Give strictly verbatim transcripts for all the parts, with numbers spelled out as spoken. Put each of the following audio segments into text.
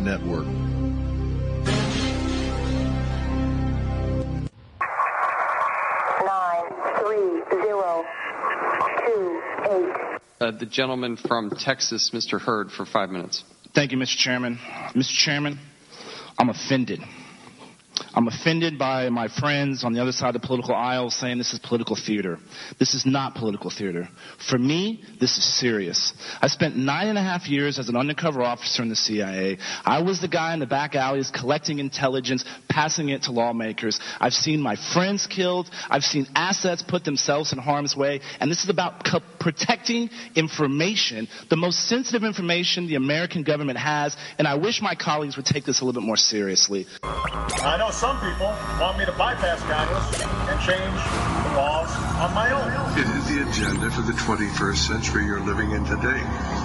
Network. Nine, three, zero, two, eight. Uh, the gentleman from Texas, Mister Hurd, for five minutes. Thank you, Mister Chairman. Mister Chairman, I'm offended. I'm offended by my friends on the other side of the political aisle saying this is political theater. This is not political theater. For me, this is serious. I spent nine and a half years as an undercover officer in the C I A. I was the guy in the back alleys collecting intelligence, passing it to lawmakers. I've seen my friends killed. I've seen assets put themselves in harm's way. And this is about co- protecting information, the most sensitive information the American government has. And I wish my colleagues would take this a little bit more seriously. I know some people want me to bypass Congress and change the laws on my own. It is the agenda for the twenty-first century you're living in today.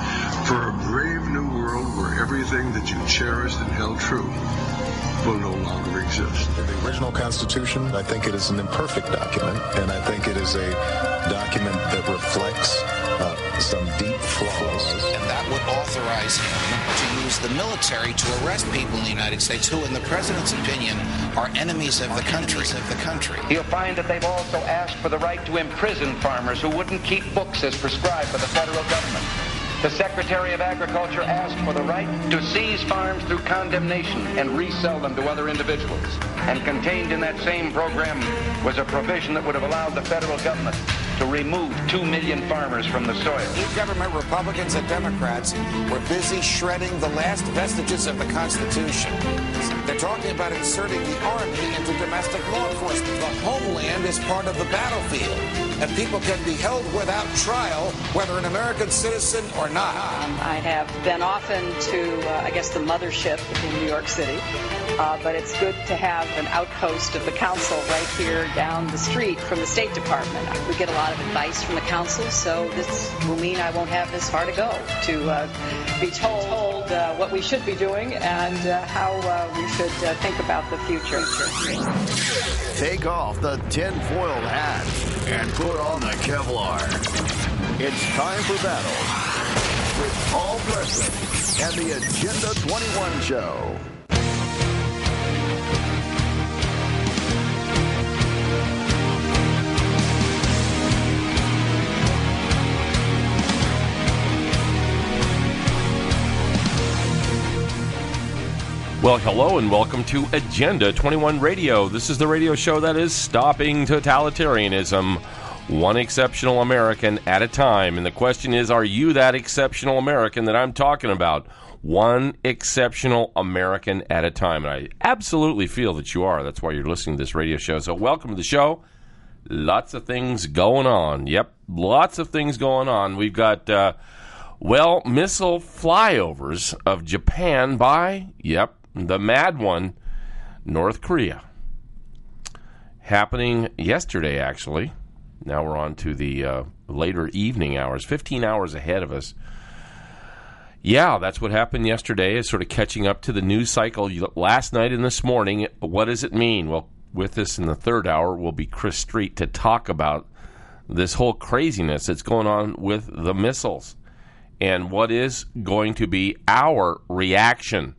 For a brave new world where everything that you cherished and held true will no longer exist. In the original Constitution, I think it is an imperfect document, and I think it is a document that reflects uh, some deep flaws. And that would authorize him to use the military to arrest people in the United States who, in the president's opinion, are enemies of the country. Of the country. You'll find that they've also asked for the right to imprison farmers who wouldn't keep books as prescribed by the federal government. The Secretary of Agriculture asked for the right to seize farms through condemnation and resell them to other individuals. And contained in that same program was a provision that would have allowed the federal government to remove two million farmers from the soil. New government, Republicans and Democrats, were busy shredding the last vestiges of the Constitution. They're talking about inserting the Army into domestic law enforcement. The homeland is part of the battlefield, and people can be held without trial, whether an American citizen or not. Um, I have been often to, uh, I guess, the mothership in New York City, uh, but it's good to have an outpost of the council right here down the street from the State Department. We get a lot of advice from the council, so this will mean I won't have this far to go to uh, be told uh, what we should be doing and uh, how uh, we should uh, think about the future. Take off the tinfoil hat and put on the Kevlar. It's time for battle with Paul Preston and the Agenda twenty-one Show. Well, hello and welcome to Agenda twenty-one Radio. This is the radio show that is stopping totalitarianism, one exceptional American at a time. And the question is, are you that exceptional American that I'm talking about? One exceptional American at a time. And I absolutely feel that you are. That's why you're listening to this radio show. So welcome to the show. Lots of things going on. Yep, lots of things going on. We've got... Uh, Well, missile flyovers of Japan by, yep, the mad one, North Korea. Happening yesterday, actually. Now we're on to the uh, later evening hours, fifteen hours ahead of us. Yeah, that's what happened yesterday, is sort of catching up to the news cycle last night and this morning. What does it mean? Well, with us in the third hour will be Chris Street to talk about this whole craziness that's going on with the missiles. And what is going to be our reaction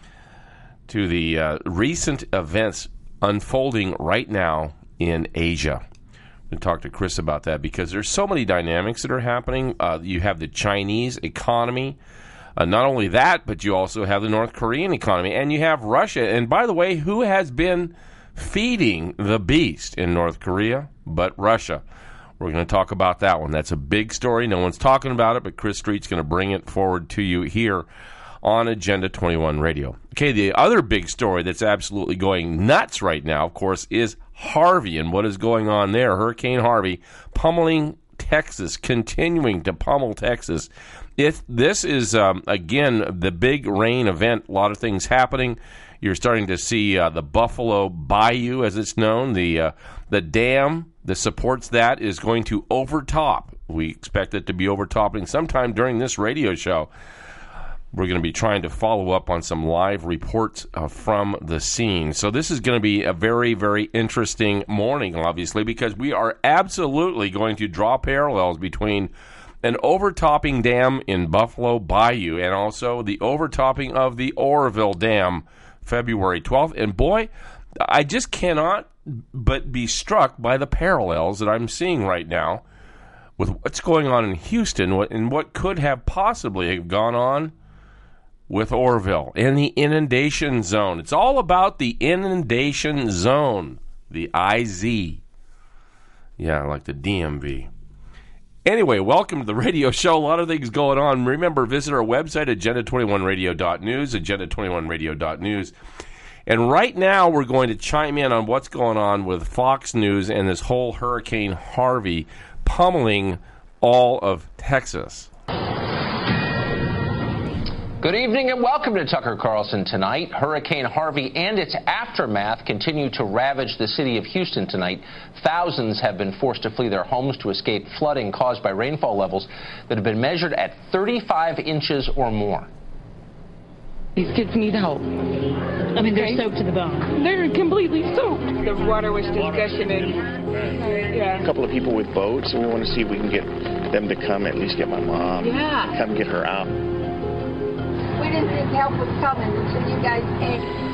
to the uh, recent events unfolding right now in Asia. I'm going to talk to Chris about that because there's so many dynamics that are happening. Uh, you have the Chinese economy. Uh, not only that, but you also have the North Korean economy. And you have Russia. And by the way, who has been feeding the beast in North Korea but Russia? We're going to talk about that one. That's a big story. No one's talking about it, but Chris Street's going to bring it forward to you here on Agenda twenty-one Radio. Okay, the other big story that's absolutely going nuts right now, of course, is Harvey and what is going on there. Hurricane Harvey pummeling Texas, continuing to pummel Texas. If this is, um, again, the big rain event, a lot of things happening. You're starting to see uh, the Buffalo Bayou, as it's known, the uh, the dam that supports that is going to overtop. We expect it to be overtopping sometime during this radio show. We're going to be trying to follow up on some live reports uh, from the scene. So this is going to be a very, very interesting morning, obviously, because we are absolutely going to draw parallels between an overtopping dam in Buffalo Bayou, and also the overtopping of the Oroville Dam February twelfth. And boy, I just cannot but be struck by the parallels that I'm seeing right now with what's going on in Houston and what could have possibly have gone on with Oroville and the inundation zone. It's all about the inundation zone, the I Z. Yeah, like the D M V. Anyway, welcome to the radio show. A lot of things going on. Remember, visit our website, agenda twenty-one radio dot news, agenda twenty-one radio dot news. And right now, we're going to chime in on what's going on with Fox News and this whole Hurricane Harvey pummeling all of Texas. Good evening and welcome to Tucker Carlson Tonight. Hurricane Harvey and its aftermath continue to ravage the city of Houston tonight. Thousands have been forced to flee their homes to escape flooding caused by rainfall levels that have been measured at thirty-five inches or more. These kids need help. I mean, they're okay. soaked to the bone. They're completely soaked. The water was just gushing in. Yeah. A couple of people with boats, and we want to see if we can get them to come, at least get my mom. Yeah. Come get her out. We didn't think help was coming until you guys came.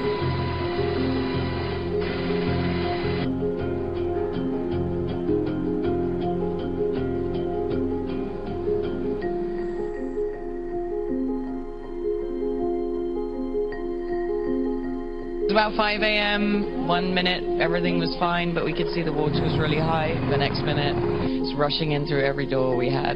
It was about five a.m. One minute, everything was fine, but we could see the water was really high. The next minute, it's rushing in through every door we had.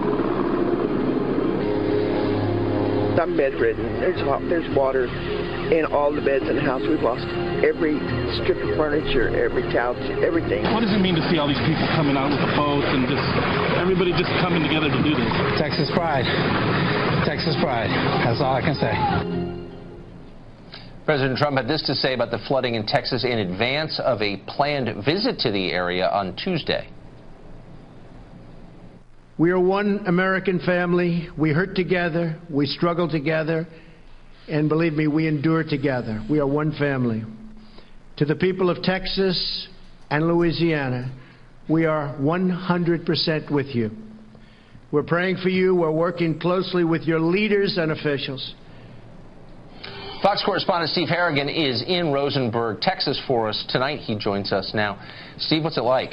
I'm bedridden. There's hot, there's water in all the beds in the house. We've lost every strip of furniture, every couch, everything. What does it mean to see all these people coming out with the boats and just everybody just coming together to do this? Texas pride. Texas pride. That's all I can say. President Trump had this to say about the flooding in Texas in advance of a planned visit to the area on Tuesday. We are one American family. We hurt together. We struggle together. And believe me, we endure together. We are one family. To the people of Texas and Louisiana, we are one hundred percent with you. We're praying for you. We're working closely with your leaders and officials. Fox correspondent Steve Harrigan is in Rosenberg, Texas for us tonight. He joins us now. Steve, what's it like?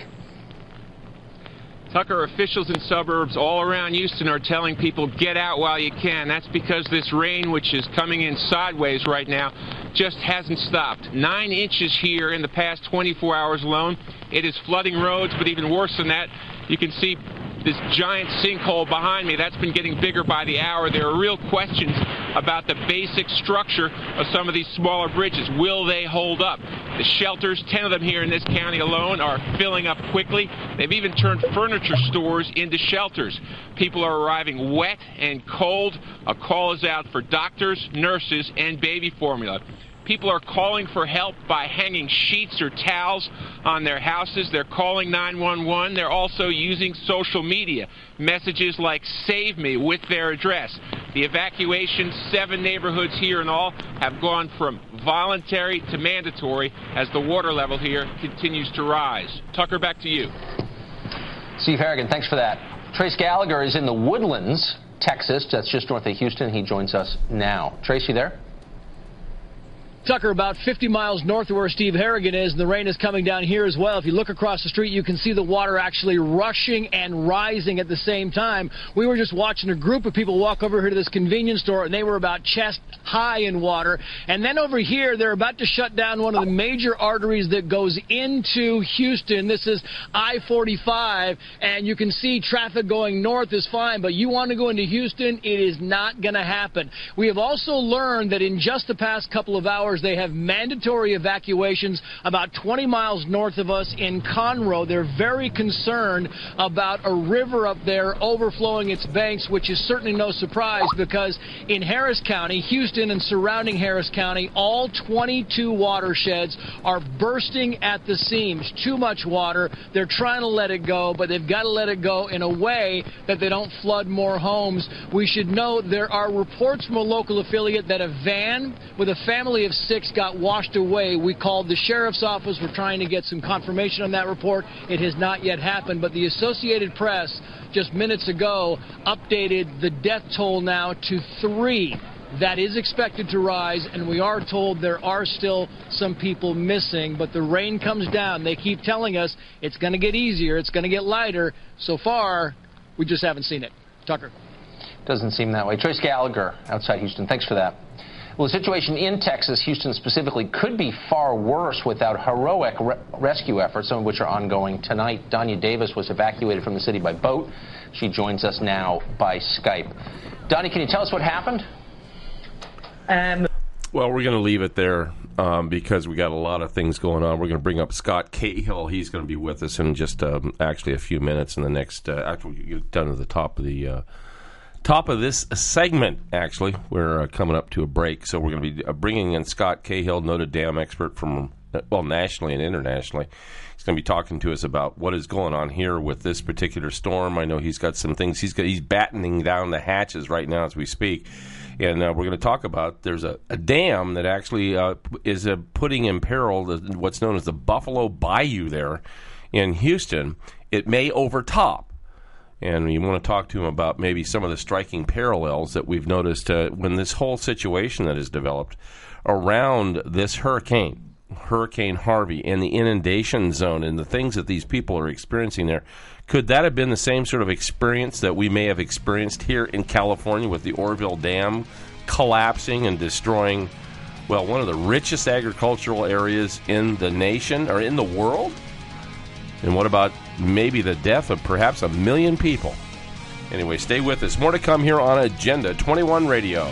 Tucker, officials in suburbs all around Houston are telling people get out while you can. That's because this rain, which is coming in sideways right now, just hasn't stopped. Nine inches here in the past twenty-four hours alone. It is flooding roads, but even worse than that, you can see this giant sinkhole behind me. That's been getting bigger by the hour. There are real questions about the basic structure of some of these smaller bridges. Will they hold up? The shelters, ten of them here in this county alone, are filling up quickly. They've even turned furniture stores into shelters. People are arriving wet and cold. A call is out for doctors, nurses, and baby formula. People are calling for help by hanging sheets or towels on their houses. They're calling nine one one. They're also using social media. Messages like "Save me" with their address. The evacuation, seven neighborhoods here in all, have gone from voluntary to mandatory as the water level here continues to rise. Tucker, back to you. Steve Harrigan, thanks for that. Trace Gallagher is in the Woodlands, Texas. That's just north of Houston. He joins us now. Trace, you there? Tucker, about fifty miles north of where Steve Harrigan is, and the rain is coming down here as well. If you look across the street, you can see the water actually rushing and rising at the same time. We were just watching a group of people walk over here to this convenience store, and they were about chest high in water. And then over here, they're about to shut down one of the major arteries that goes into Houston. This is I forty-five, and you can see traffic going north is fine, but you want to go into Houston, it is not going to happen. We have also learned that in just the past couple of hours, they have mandatory evacuations about twenty miles north of us in Conroe. They're very concerned about a river up there overflowing its banks, which is certainly no surprise because in Harris County, Houston and surrounding Harris County, all twenty-two watersheds are bursting at the seams. Too much water. They're trying to let it go, but they've got to let it go in a way that they don't flood more homes. We should know there are reports from a local affiliate that a van with a family of six got washed away. We called the sheriff's office. We're trying to get some confirmation on that report. It has not yet happened, but the Associated Press just minutes ago updated the death toll now to three. That is expected to rise, and we are told there are still some people missing, but the rain comes down. They keep telling us it's going to get easier, it's going to get lighter. So far, we just haven't seen it. Tucker. Doesn't seem that way. Trace Gallagher outside Houston, thanks for that. Well, the situation in Texas, Houston specifically, could be far worse without heroic re rescue efforts, some of which are ongoing tonight. Danya Davis was evacuated from the city by boat. She joins us now by Skype. Danya, can you tell us what happened? Um, well, we're going to leave it there um, because we got a lot of things going on. We're going to bring up Scott Cahill. He's going to be with us in just um, actually a few minutes in the next. Uh, after we get done at the top of the uh, top of this segment. Actually, we're uh, coming up to a break, so we're going to be uh, bringing in Scott Cahill, Notre Dame expert from well nationally and internationally. He's going to be talking to us about what is going on here with this particular storm. I know he's got some things. He's got, he's battening down the hatches right now as we speak. And uh, we're going to talk about there's a, a dam that actually uh, is uh, putting in peril the, what's known as the Buffalo Bayou there in Houston. It may overtop. And you want to talk to him about maybe some of the striking parallels that we've noticed uh, when this whole situation that has developed around this hurricane, Hurricane Harvey, and the inundation zone and the things that these people are experiencing there. Could that have been the same sort of experience that we may have experienced here in California with the Oroville Dam collapsing and destroying, well, one of the richest agricultural areas in the nation or in the world? And what about maybe the death of perhaps a million people? Anyway, stay with us. More to come here on Agenda twenty-one Radio.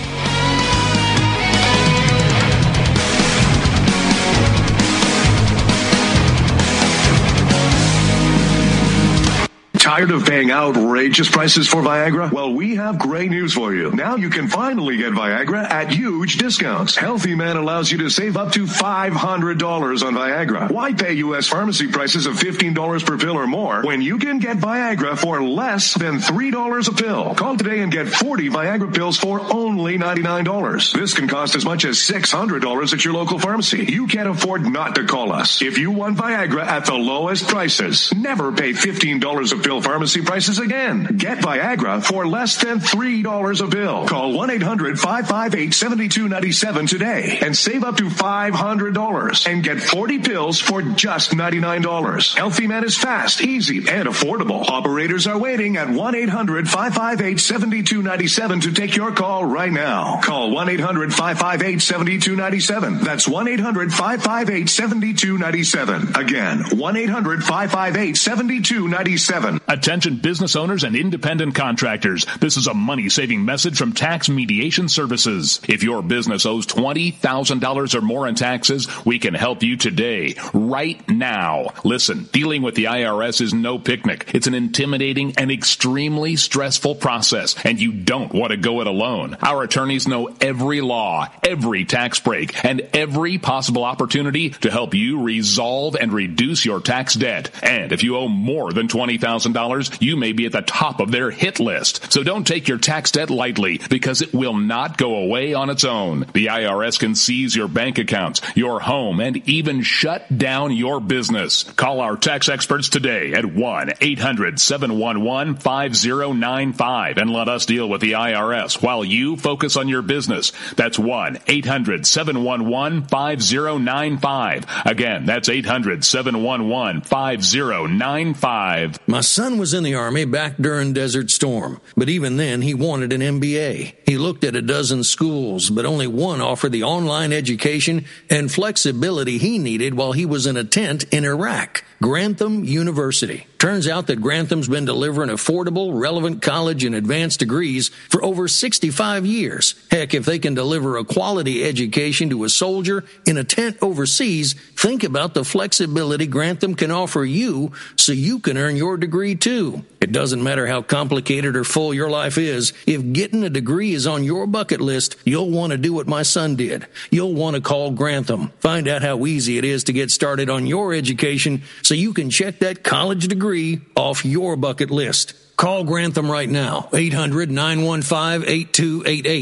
Tired of paying outrageous prices for Viagra? Well, we have great news for you. Now you can finally get Viagra at huge discounts. Healthy Man allows you to save up to five hundred dollars on Viagra. Why pay U S pharmacy prices of fifteen dollars per pill or more when you can get Viagra for less than three dollars a pill? Call today and get forty Viagra pills for only ninety-nine dollars. This can cost as much as six hundred dollars at your local pharmacy. You can't afford not to call us. If you want Viagra at the lowest prices, never pay fifteen dollars a pill pharmacy prices again. Get Viagra for less than three dollars a pill. Call one eight hundred five five eight seven two nine seven today and save up to five hundred dollars and get forty pills for just ninety-nine dollars. Healthy Man is fast, easy, and affordable. Operators are waiting at one eight hundred five five eight seven two nine seven to take your call right now. Call one eight hundred five five eight seven two nine seven. That's one eight hundred five five eight seven two nine seven. Again, one eight hundred five five eight seven two nine seven. Attention business owners and independent contractors. This is a money-saving message from Tax Mediation Services. If your business owes twenty thousand dollars or more in taxes, we can help you today, right now. Listen, dealing with the I R S is no picnic. It's an intimidating and extremely stressful process, and you don't want to go it alone. Our attorneys know every law, every tax break, and every possible opportunity to help you resolve and reduce your tax debt. And if you owe more than twenty thousand dollars, you may be at the top of their hit list. So don't take your tax debt lightly, because it will not go away on its own. The I R S can seize your bank accounts, your home, and even shut down your business. Call our tax experts today at one eight hundred seven one one five zero nine five and let us deal with the I R S while you focus on your business. That's one eight hundred seven one one five zero nine five. Again, that's eight hundred seven one one five zero nine five. My son was in the Army back during Desert Storm, but even then he wanted an M B A. He looked at a dozen schools, but only one offered the online education and flexibility he needed while he was in a tent in Iraq. Grantham University. Turns out that Grantham's been delivering affordable, relevant college and advanced degrees for over sixty-five years. Heck, if they can deliver a quality education to a soldier in a tent overseas, think about the flexibility Grantham can offer you so you can earn your degree too. It doesn't matter how complicated or full your life is. If getting a degree is on your bucket list, you'll want to do what my son did. You'll want to call Grantham. Find out how easy it is to get started on your education so you can check that college degree off your bucket list. Call Grantham right now, eight hundred nine one five eight two eight eight.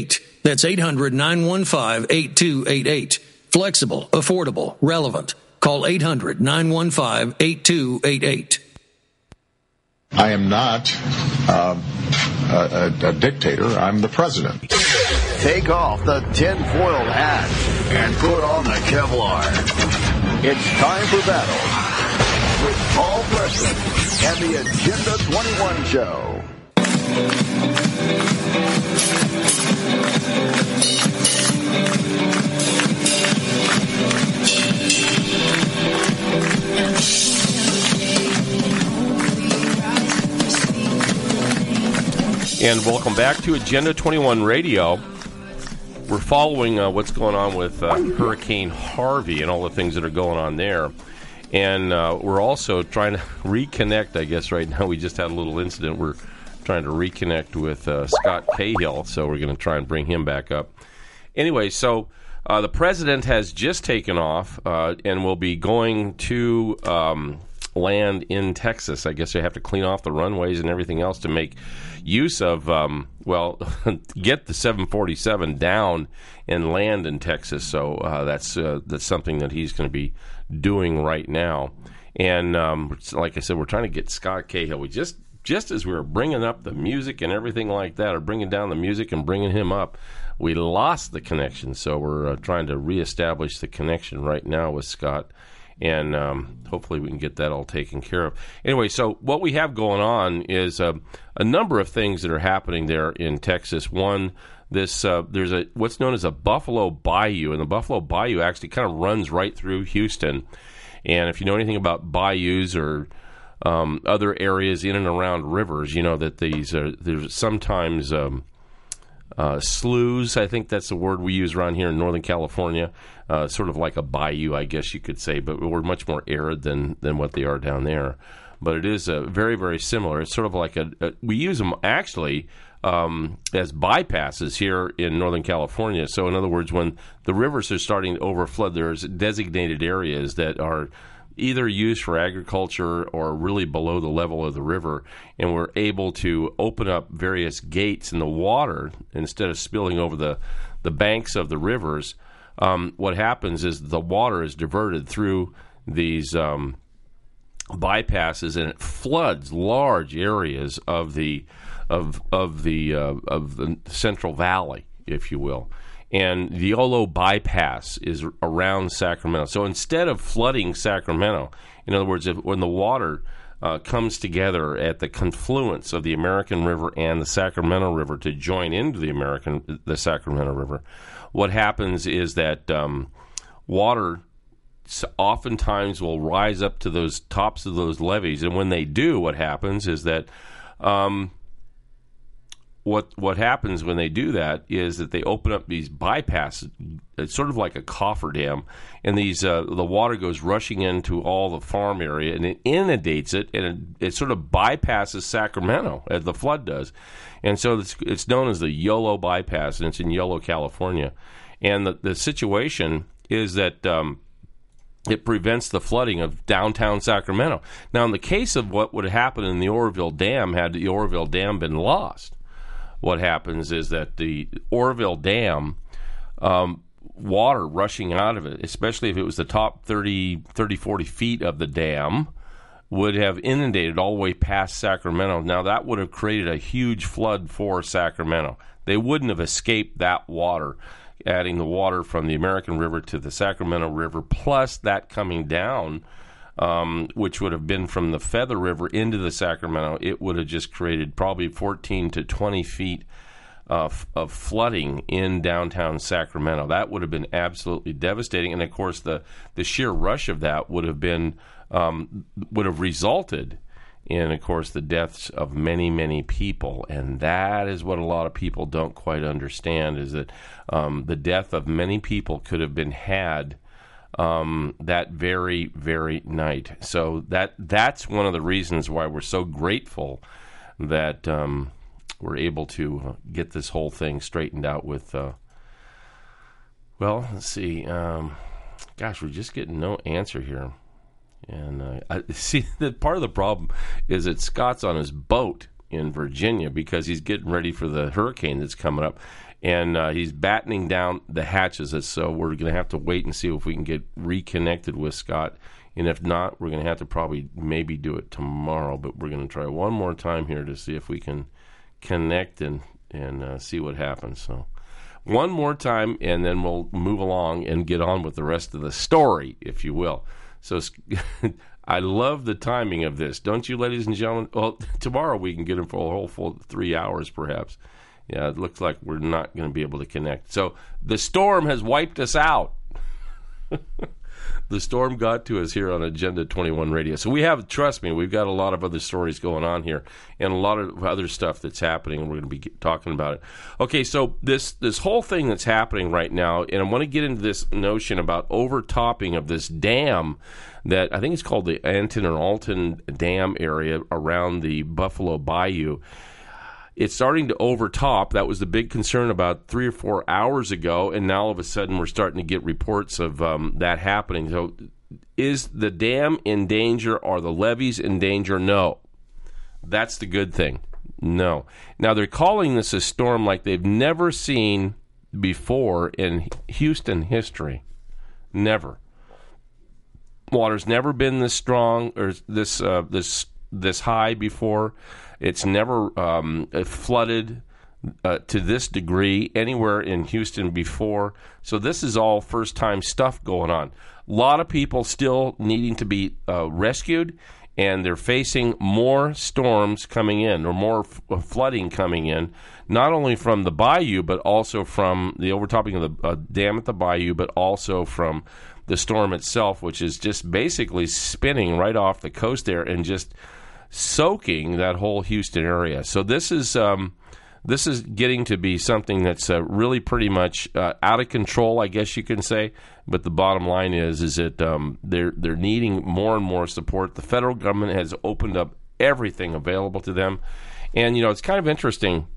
That's eight hundred, nine one five, eight two eight eight. Flexible, affordable, relevant. Call eight hundred, nine one five, eight two eight eight. I am not uh, a, a, a dictator. I'm the president. Take off the tinfoil hat and put on the Kevlar. It's time for battle with Paul Preston and the Agenda twenty-one Show. And welcome back to Agenda twenty-one Radio. We're following uh, what's going on with uh, Hurricane Harvey and all the things that are going on there. And uh, we're also trying to reconnect, I guess right now. We just had a little incident. We're trying to reconnect with uh, Scott Cahill, so we're going to try and bring him back up. Anyway, so uh, the president has just taken off uh, and will be going to um, land in Texas. I guess they have to clean off the runways and everything else to make use of, um, well, get the seven forty-seven down and land in Texas. So uh, that's uh, that's something that he's going to be doing right now. And um, like I said, we're trying to get Scott Cahill. We just just as we were bringing up the music and everything like that, or bringing down the music and bringing him up, we lost the connection. So we're uh, trying to reestablish the connection right now with Scott. And um, hopefully we can get that all taken care of. Anyway, so what we have going on is uh, a number of things that are happening there in Texas. One, this uh, there's a what's known as a Buffalo Bayou, and the Buffalo Bayou actually kind of runs right through Houston. And if you know anything about bayous or um, other areas in and around rivers, you know that these are there's sometimes um, uh, sloughs. I think that's the word we use around here in Northern California. Uh, sort of like a bayou, I guess you could say, but we're much more arid than, than what they are down there. But it is uh, very, very similar. It's sort of like a, a we use them actually um, as bypasses here in Northern California. So in other words, when the rivers are starting to overflood, there's designated areas that are either used for agriculture or really below the level of the river, and we're able to open up various gates in the water instead of spilling over the, the banks of the rivers. Um, what happens is the water is diverted through these um, bypasses, and it floods large areas of the of of the uh, of the Central Valley, if you will. And the Yolo bypass is around Sacramento. So instead of flooding Sacramento, in other words, if, when the water uh, comes together at the confluence of the American River and the Sacramento River to join into the American the Sacramento River, what happens is that um, water oftentimes will rise up to those tops of those levees, and when they do, what happens is that um, what what happens when they do that is that they open up these bypasses. It's sort of like a cofferdam, and these uh, the water goes rushing into all the farm area, and it inundates it, and it, it sort of bypasses Sacramento as the flood does. And so it's, it's known as the Yolo bypass, and it's in Yolo, California. And the, the situation is that um, it prevents the flooding of downtown Sacramento. Now, in the case of what would happen in the Oroville Dam, had the Oroville Dam been lost, what happens is that the Oroville Dam, um, water rushing out of it, especially if it was the top thirty, forty feet of the dam, would have inundated all the way past Sacramento. Now, that would have created a huge flood for Sacramento. They wouldn't have escaped that water, adding the water from the American River to the Sacramento River, plus that coming down, um, which would have been from the Feather River into the Sacramento. It would have just created probably fourteen to twenty feet of, of flooding in downtown Sacramento. That would have been absolutely devastating. And, of course, the, the sheer rush of that would have been Um, would have resulted in, of course, the deaths of many, many people. And that is what a lot of people don't quite understand, is that um, the death of many people could have been had um, that very, very night. So that that's one of the reasons why we're so grateful that um, we're able to get this whole thing straightened out with, uh, well, let's see. Um, gosh, we're just getting no answer here. And uh, I see that part of the problem is that Scott's on his boat in Virginia because he's getting ready for the hurricane that's coming up. and uh, he's battening down the hatches. So we're going to have to wait and see if we can get reconnected with Scott. And if not, we're going to have to probably maybe do it tomorrow. But we're going to try one more time here to see if we can connect and, and uh, see what happens. So one more time, and then we'll move along and get on with the rest of the story, if you will. So I love the timing of this. Don't you, ladies and gentlemen? Well, tomorrow we can get him for a whole full three hours, perhaps. Yeah, it looks like we're not going to be able to connect. So the storm has wiped us out. The storm got to us here on Agenda twenty-one Radio. So we have, trust me, we've got a lot of other stories going on here and a lot of other stuff that's happening, and we're going to be talking about it. Okay, so this this whole thing that's happening right now, and I want to get into this notion about overtopping of this dam that I think it's called the Anton or Alton Dam area around the Buffalo Bayou. It's starting to overtop. That was the big concern about three or four hours ago, and now all of a sudden we're starting to get reports of um, that happening. So is the dam in danger? Are the levees in danger? No. That's the good thing. No. Now they're calling this a storm like they've never seen before in Houston history. Never. Water's never been this strong or this uh, this this high before. It's never um, flooded uh, to this degree anywhere in Houston before. So this is all first-time stuff going on. A lot of people still needing to be uh, rescued, and they're facing more storms coming in or more f- flooding coming in, not only from the bayou, but also from the overtopping of the uh, dam at the bayou, but also from the storm itself, which is just basically spinning right off the coast there and just soaking that whole Houston area. So this is um, this is getting to be something that's uh, really pretty much uh, out of control, I guess you can say. But the bottom line is, is that um, they're they're needing more and more support. The federal government has opened up everything available to them, and you know it's kind of interesting.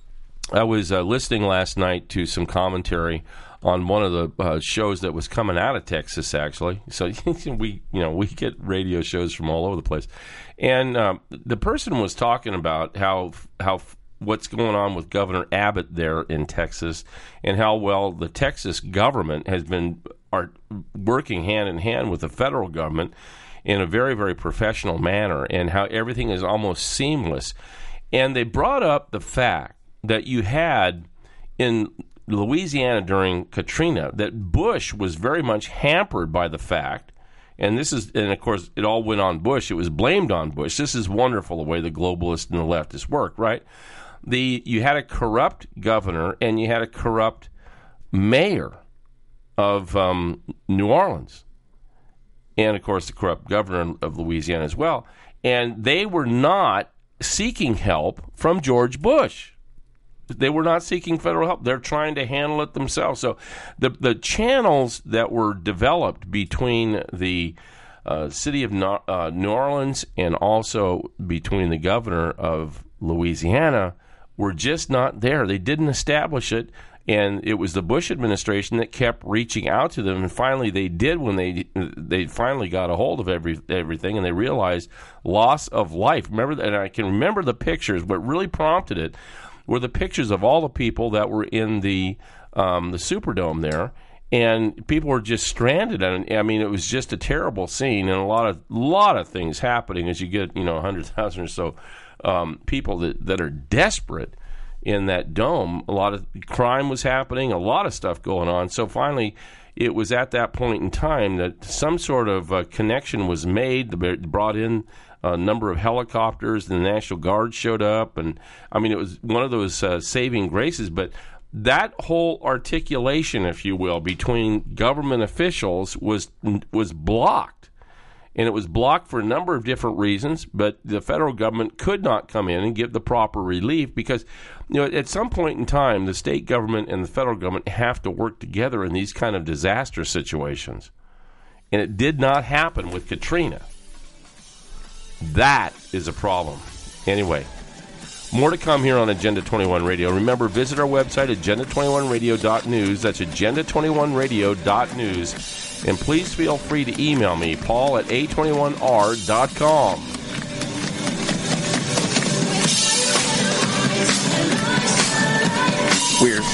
I was uh, listening last night to some commentary on one of the uh, shows that was coming out of Texas, actually. So we, you know, we get radio shows from all over the place, and um, the person was talking about how how what's going on with Governor Abbott there in Texas, and how well the Texas government has been are working hand in hand with the federal government in a very, very professional manner, and how everything is almost seamless. And they brought up the fact that you had in Louisiana during Katrina, that Bush was very much hampered by the fact, and this is, and of course, it all went on Bush. It was blamed on Bush. This is wonderful the way the globalists and the leftists work, right? The you had a corrupt governor and you had a corrupt mayor of um, New Orleans, and of course, the corrupt governor of Louisiana as well. And they were not seeking help from George Bush. They were not seeking federal help. They're trying to handle it themselves. So the the channels that were developed between the uh, city of no, uh, New Orleans and also between the governor of Louisiana were just not there. They didn't establish it, and it was the Bush administration that kept reaching out to them. And finally, they did when they they finally got a hold of every everything, and they realized loss of life. Remember, and I can remember the pictures. What really prompted it were the pictures of all the people that were in the um, the Superdome there, and people were just stranded. And I mean, it was just a terrible scene, and a lot of lot of things happening as you get, you know, one hundred thousand or so um, people that, that are desperate in that dome. A lot of crime was happening, a lot of stuff going on. So finally, it was at that point in time that some sort of uh, connection was made. They brought in a number of helicopters, and the National Guard showed up, and I mean, it was one of those uh, saving graces. But that whole articulation, if you will, between government officials was was blocked, and it was blocked for a number of different reasons. But the federal government could not come in and give the proper relief because, you know, at some point in time, the state government and the federal government have to work together in these kind of disaster situations, and it did not happen with Katrina. That is a problem. Anyway, more to come here on Agenda twenty-one Radio. Remember, visit our website, agenda twenty-one radio dot news. That's agenda twenty-one radio dot news. And please feel free to email me, paul at a twenty-one r dot com. We're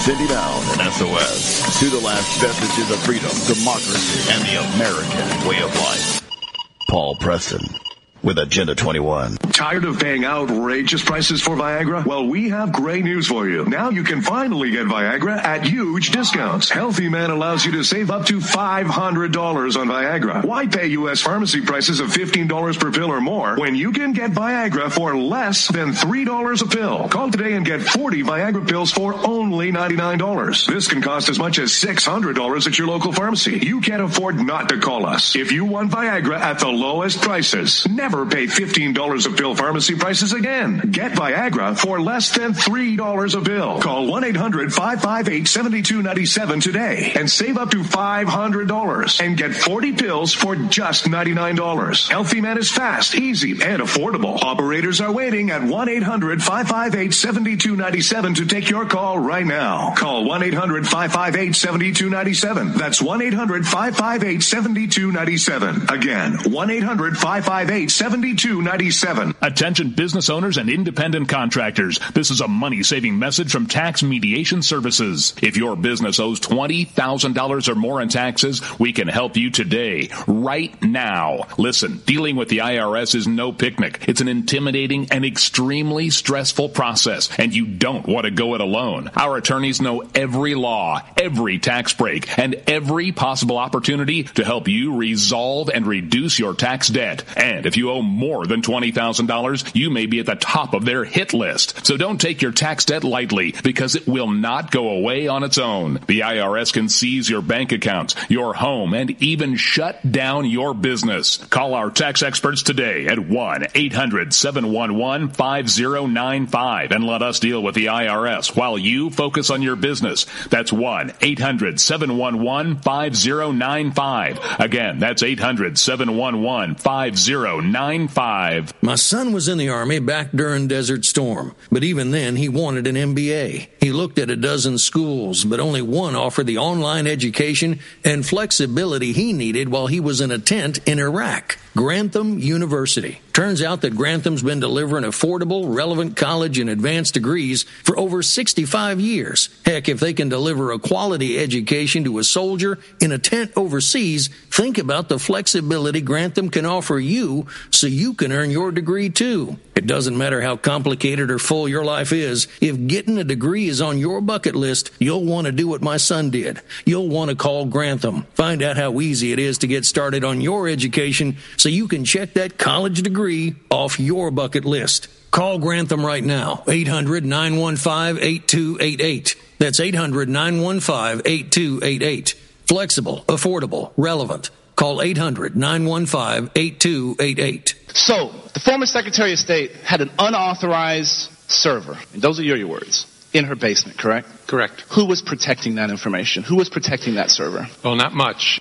Sending out an S O S to the last vestiges of freedom, democracy, and the American way of life. Paul Preston with Agenda twenty-one. Tired of paying outrageous prices for Viagra? Well, we have great news for you. Now you can finally get Viagra at huge discounts. Healthy Man allows you to save up to five hundred dollars on Viagra. Why pay U S pharmacy prices of fifteen dollars per pill or more when you can get Viagra for less than three dollars a pill? Call today and get forty Viagra pills for only ninety-nine dollars. This can cost as much as six hundred dollars at your local pharmacy. You can't afford not to call us. If you want Viagra at the lowest prices, never pay fifteen dollars a pill pharmacy prices again. Get Viagra for less than three dollars a pill. Call one eight hundred five five eight seven two nine seven today and save up to five hundred dollars and get forty pills for just ninety-nine dollars. Healthy Man is fast, easy, and affordable. Operators are waiting at one eight hundred five five eight seven two nine seven to take your call right now. Call one eight hundred five five eight seven two nine seven. That's one eight hundred five five eight seven two nine seven. Again, one eight hundred five five eight seventy-two ninety-seven. Attention business owners and independent contractors. This is a money-saving message from Tax Mediation Services. If your business owes twenty thousand dollars or more in taxes, we can help you today, right now. Listen, dealing with the I R S is no picnic. It's an intimidating and extremely stressful process, and you don't want to go it alone. Our attorneys know every law, every tax break, and every possible opportunity to help you resolve and reduce your tax debt. And if you owe more than twenty thousand dollars, you may be at the top of their hit list. So don't take your tax debt lightly, because it will not go away on its own. The I R S can seize your bank accounts, your home, and even shut down your business. Call our tax experts today at one eight hundred seven one one five zero nine five and let us deal with the I R S while you focus on your business. That's one eight hundred seven one one five zero nine five. Again, that's eight hundred seven one one five zero nine five. My son was in the Army back during Desert Storm, but even then he wanted an M B A. He looked at a dozen schools, but only one offered the online education and flexibility he needed while he was in a tent in Iraq. Grantham University. Turns out that Grantham's been delivering affordable, relevant college and advanced degrees for over sixty-five years. Heck, if they can deliver a quality education to a soldier in a tent overseas, think about the flexibility Grantham can offer you so you can earn your degree too. It doesn't matter how complicated or full your life is. If getting a degree is on your bucket list, you'll want to do what my son did. You'll want to call Grantham. Find out how easy it is to get started on your education so you can check that college degree off your bucket list. Call Grantham right now, eight hundred nine one five eight two eight eight. That's eight hundred nine one five eight two eight eight. Flexible, affordable, relevant. Call eight hundred nine one five eight two eight eight. So, the former Secretary of State had an unauthorized server, and those are your words, in her basement, correct? Correct. Who was protecting that information? Who was protecting that server? Well, not much.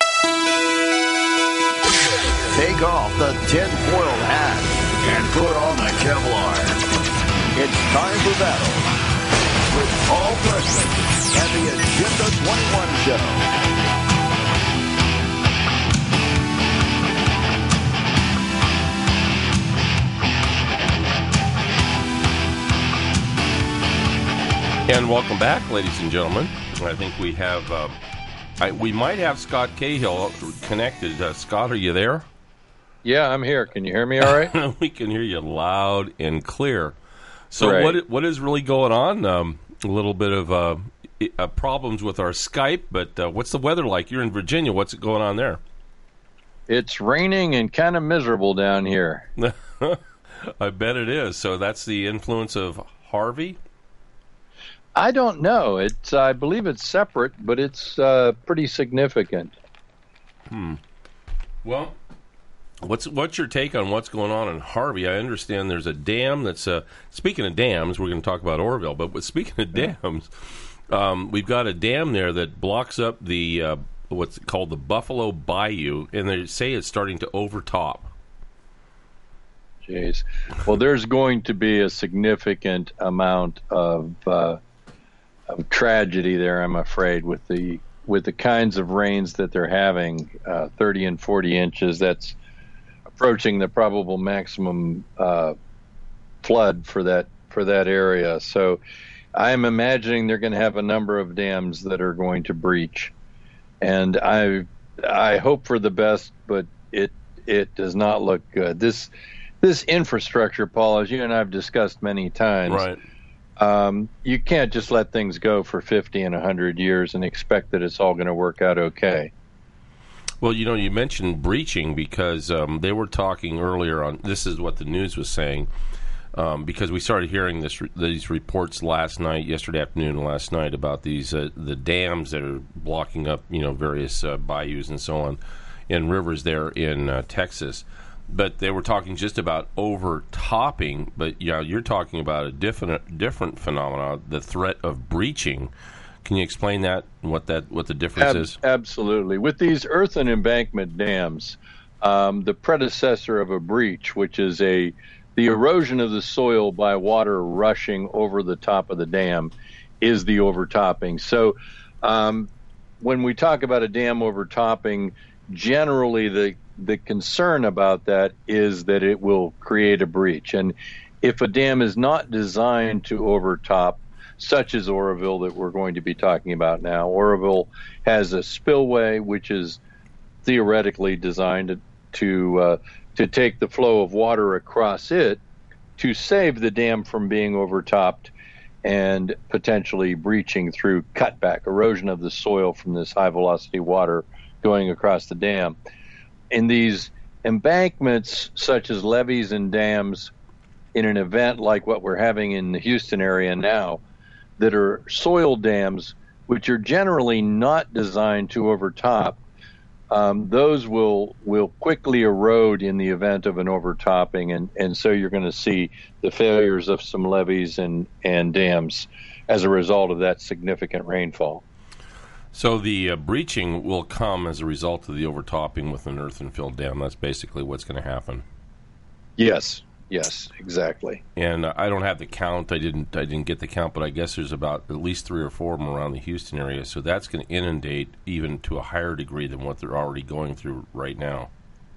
Take off the tinfoil hat and put on the Kevlar. It's time for battle with Paul Preston and the Agenda twenty-one Show. And welcome back, ladies and gentlemen. I think we have, uh, I, we might have Scott Cahill connected. Uh, Scott, are you there? Yeah, I'm here. Can you hear me all right? We can hear you loud and clear. So right. what what is really going on? Um, a little bit of uh, uh, problems with our Skype, but uh, what's the weather like? You're in Virginia. What's going on there? It's raining and kind of miserable down here. I bet it is. So that's the influence of Harvey? I don't know. It's I believe it's separate, but it's uh, pretty significant. Hmm. Well, what's what's your take on what's going on in Harvey? I understand there's a dam that's. Uh, speaking of dams, we're going to talk about Oroville, but with, speaking of dams, um, we've got a dam there that blocks up the uh, what's called the Buffalo Bayou, and they say it's starting to overtop. Jeez. Well, there's going to be a significant amount of. Uh, Of tragedy there, I'm afraid, with the with the kinds of rains that they're having, uh, thirty and forty inches. That's approaching the probable maximum uh, flood for that for that area. So I'm imagining they're going to have a number of dams that are going to breach, and I I hope for the best, but it it does not look good. This this infrastructure, Paul, as you and I have discussed many times, right? Um, you can't just let things go for fifty and one hundred years and expect that it's all going to work out okay. Well, you know, you mentioned breaching because um, they were talking earlier on. This is what the news was saying. Um, because we started hearing this, these reports last night, yesterday afternoon, and last night about these uh, the dams that are blocking up, you know, various uh, bayous and so on, and rivers there in uh, Texas. But they were talking just about overtopping. But yeah, you're talking about a different different phenomenon, the threat of breaching. Can you explain that? What that what the difference Ab- is? Absolutely. With these earthen embankment dams, um, the predecessor of a breach, which is a the erosion of the soil by water rushing over the top of the dam, is the overtopping. So um, when we talk about a dam overtopping, generally the the concern about that is that it will create a breach. And if a dam is not designed to overtop, such as Oroville that we're going to be talking about now, Oroville has a spillway which is theoretically designed to to, uh, to take the flow of water across it to save the dam from being overtopped and potentially breaching through cutback, erosion of the soil from this high-velocity water going across the dam. In these embankments, such as levees and dams, in an event like what we're having in the Houston area now, that are soil dams, which are generally not designed to overtop, um, those will will quickly erode in the event of an overtopping, and, and so you're going to see the failures of some levees and, and dams as a result of that significant rainfall. So the uh, breaching will come as a result of the overtopping with an earthen-filled dam. That's basically what's going to happen. Yes. Yes, exactly. And uh, I don't have the count. I didn't. I didn't get the count, but I guess there's about at least three or four of them around the Houston area. So that's going to inundate even to a higher degree than what they're already going through right now.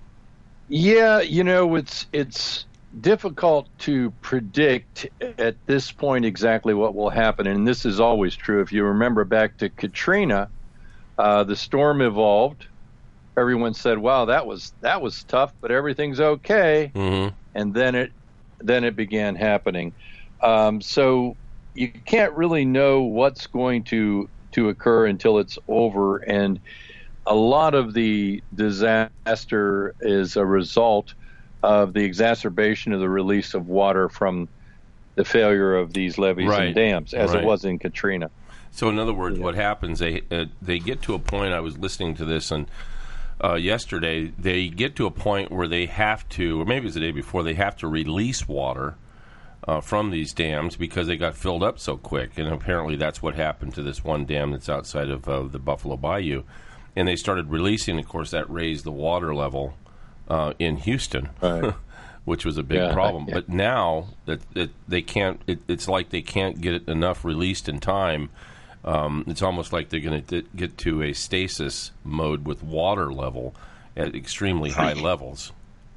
Yeah, you know, it's it's difficult to predict at this point exactly what will happen, and this is always true. If you remember back to Katrina, uh, the storm evolved. Everyone said, "Wow, that was that was tough, but everything's okay." Mm-hmm. And then it then it began happening. Um, so you can't really know what's going to to occur until it's over. And a lot of the disaster is a result of the exacerbation of the release of water from the failure of these levees right. and dams, as right. it was in Katrina. So in other words, yeah. what happens, they uh, they get to a point, I was listening to this, and Uh, yesterday, they get to a point where they have to, or maybe it was the day before, they have to release water uh, from these dams because they got filled up so quick. And apparently that's what happened to this one dam that's outside of uh, the Buffalo Bayou. And they started releasing, of course, that raised the water level uh, in Houston, right. which was a big yeah, problem. yeah. But now that, that they can't, it, it's like they can't get it enough released in time. Um, it's almost like they're going to get to a stasis mode with water level at extremely high levels.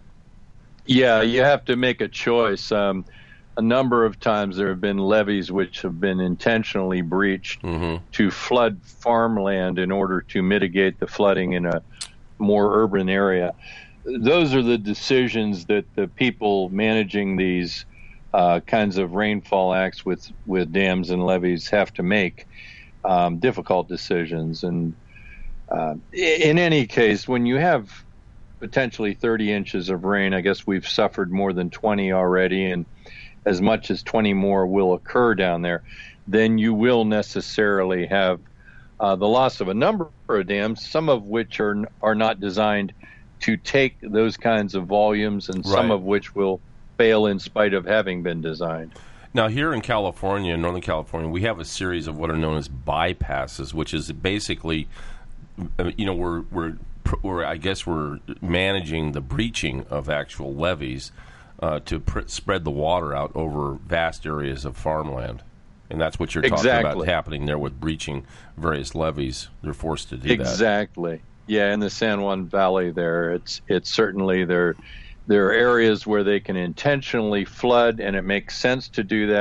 Yeah, you have to make a choice. Um, a number of times there have been levees which have been intentionally breached mm-hmm. to flood farmland in order to mitigate the flooding in a more urban area. Those are the decisions that the people managing these uh, kinds of rainfall acts with, with dams and levees have to make. Um, difficult decisions. And uh, in any case, when you have potentially thirty inches of rain, I guess we've suffered more than twenty already, and as much as twenty more will occur down there, then you will necessarily have uh, the loss of a number of dams, some of which are are not designed to take those kinds of volumes, and right. some of which will fail in spite of having been designed. Now, here in California, Northern California, we have a series of what are known as bypasses, which is basically, you know, we're we're, we're I guess we're managing the breaching of actual levees uh, to pr- spread the water out over vast areas of farmland, and that's what you're talking exactly. about happening there with breaching various levees. They're forced to do exactly. that. Exactly. Yeah, in the San Juan Valley, there, it's it's certainly there. There are areas where they can intentionally flood, and it makes sense to do that.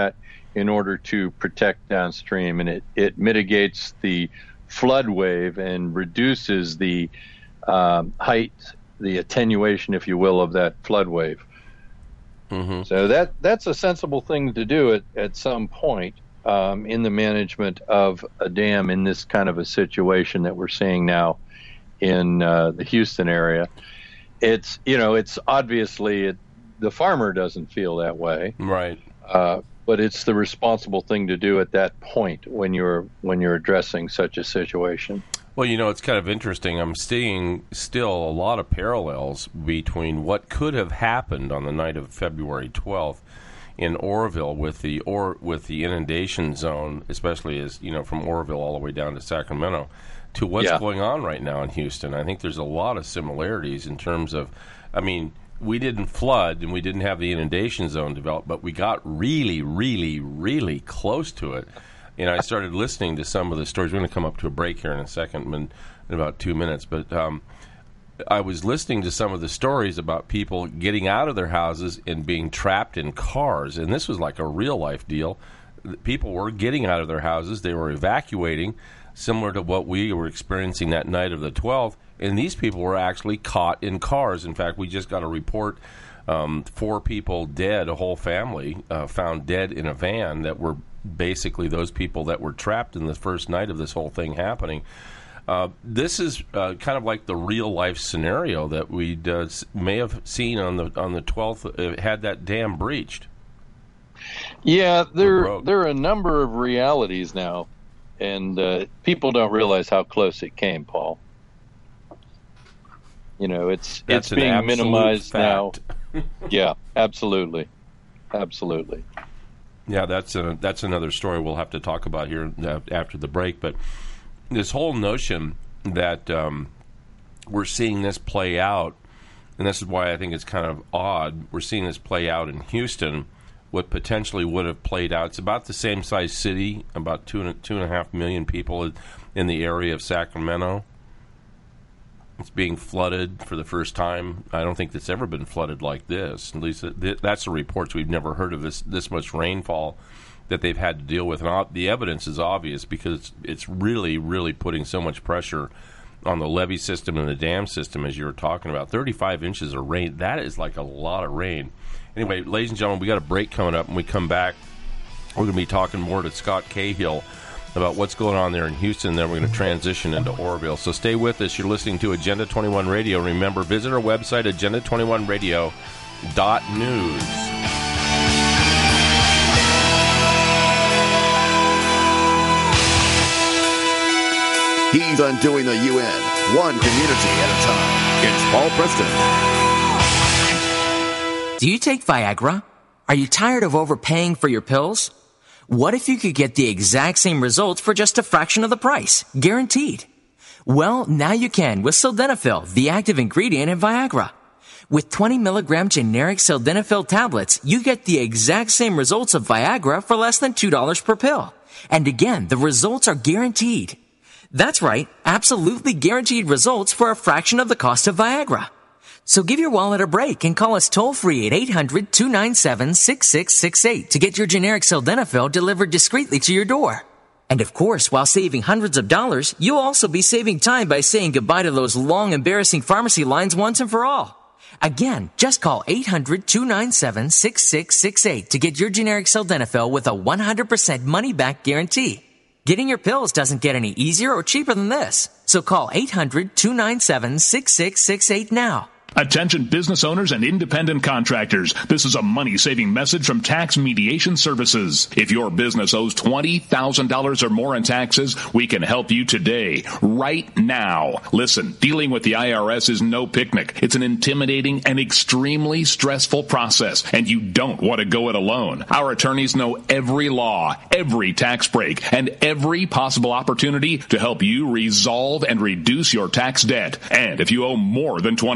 in order to protect downstream, and it, it mitigates the flood wave and reduces the um, height, the attenuation, if you will, of that flood wave. Mm-hmm. So that that's a sensible thing to do at, at some point um, in the management of a dam in this kind of a situation that we're seeing now in uh, the Houston area. It's, you know, it's obviously it, the farmer doesn't feel that way. Right. Uh, but it's the responsible thing to do at that point when you're when you're addressing such a situation. Well, you know, it's kind of interesting. I'm seeing still a lot of parallels between what could have happened on the night of February twelfth in Oroville with the or with the inundation zone, especially as, you know, from Oroville all the way down to Sacramento, to what's Yeah. going on right now in Houston. I think there's a lot of similarities in terms of, I mean, we didn't flood and we didn't have the inundation zone developed, but we got really, really, really close to it. And I started listening to some of the stories. We're going to come up to a break here in a second, in, in about two minutes. But um, I was listening to some of the stories about people getting out of their houses and being trapped in cars. And this was like a real-life deal. People were getting out of their houses. They were evacuating, similar to what we were experiencing that night of the twelfth. And these people were actually caught in cars. In fact, we just got a report, um, four people dead, a whole family uh, found dead in a van that were basically those people that were trapped in the first night of this whole thing happening. Uh, this is uh, kind of like the real-life scenario that we uh, may have seen on the on the twelfth uh, had that dam breached. Yeah, there there are a number of realities now, and uh, people don't realize how close it came, Paul. You know, it's That's it's being an absolute minimized fact. now. Yeah, absolutely, absolutely. Yeah, that's a, that's another story we'll have to talk about here uh, after the break. But this whole notion that um, we're seeing this play out, and this is why I think it's kind of odd, we're seeing this play out in Houston, what potentially would have played out. It's about the same size city, about two and, two and a half million people in the area of Sacramento. It's being flooded for the first time. I don't think it's ever been flooded like this. At least th- that's the reports. We've never heard of this this much rainfall that they've had to deal with. And the evidence is obvious because it's really, really putting so much pressure on the levee system and the dam system, as you were talking about. thirty-five inches of rain, that is like a lot of rain. Anyway, ladies and gentlemen, we got a break coming up. When we come back, we're going to be talking more to Scott Cahill about what's going on there in Houston. Then we're going to transition into Oroville. So stay with us. You're listening to Agenda twenty-one Radio. Remember, visit our website, agenda twenty-one radio dot news. He's undoing the U N, one community at a time. It's Paul Preston. Do you take Viagra? Are you tired of overpaying for your pills? What if you could get the exact same results for just a fraction of the price? Guaranteed. Well, now you can with Sildenafil, the active ingredient in Viagra. With twenty milligram generic Sildenafil tablets, you get the exact same results of Viagra for less than two dollars per pill. And again, the results are guaranteed. That's right, absolutely guaranteed results for a fraction of the cost of Viagra. So give your wallet a break and call us toll-free at eight hundred, two nine seven, six six six eight to get your generic Sildenafil delivered discreetly to your door. And of course, while saving hundreds of dollars, you'll also be saving time by saying goodbye to those long, embarrassing pharmacy lines once and for all. Again, just call eight hundred, two nine seven, six six six eight to get your generic Sildenafil with a one hundred percent money-back guarantee. Getting your pills doesn't get any easier or cheaper than this. So call eight hundred, two nine seven, six six six eight now. Attention business owners and independent contractors. This is a money-saving message from Tax Mediation Services. If your business owes twenty thousand dollars or more in taxes, we can help you today, right now. Listen, dealing with the I R S is no picnic. It's an intimidating and extremely stressful process, and you don't want to go it alone. Our attorneys know every law, every tax break, and every possible opportunity to help you resolve and reduce your tax debt. And if you owe more than twenty thousand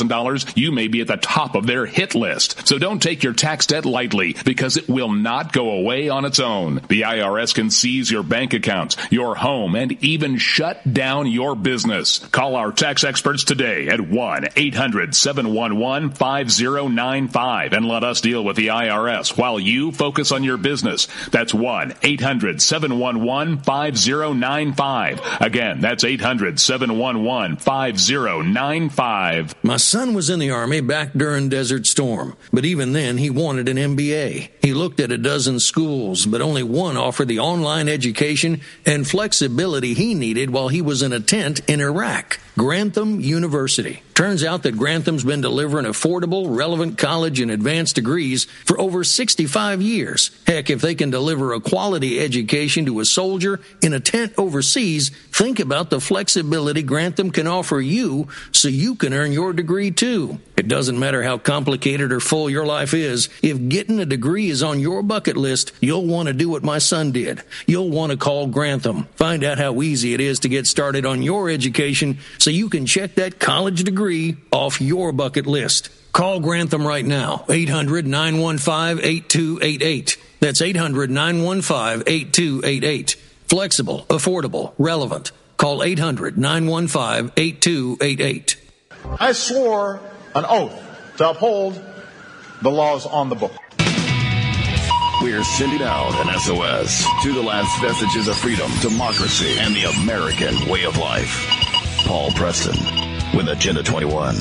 thousand dollars, you may be at the top of their hit list. So don't take your tax debt lightly, because it will not go away on its own. The I R S can seize your bank accounts, your home, and even shut down your business. Call our tax experts today at one eight hundred seven one one five zero nine five and let us deal with the I R S while you focus on your business. That's one eight hundred seven one one five zero nine five. Again, that's eight hundred seven one one five zero nine five. My son was in the Army back during Desert Storm, but even then he wanted an M B A. He looked at a dozen schools, but only one offered the online education and flexibility he needed while he was in a tent in Iraq. Grantham University. Turns out that Grantham's been delivering affordable, relevant college and advanced degrees for over sixty-five years. Heck, if they can deliver a quality education to a soldier in a tent overseas, think about the flexibility Grantham can offer you so you can earn your degree too. It doesn't matter how complicated or full your life is. If getting a degree is on your bucket list, you'll want to do what my son did. You'll want to call Grantham. Find out how easy it is to get started on your education so you can check that college degree off your bucket list. Call Grantham right now, eight hundred nine one five eight two eight eight. That's eight hundred nine one five eight two eight eight. Flexible, affordable, relevant. Call eight hundred nine one five eight two eight eight. I swore an oath to uphold the laws on the book. We're sending out an S O S to the last vestiges of freedom, democracy, and the American way of life. Paul Preston with Agenda twenty-one.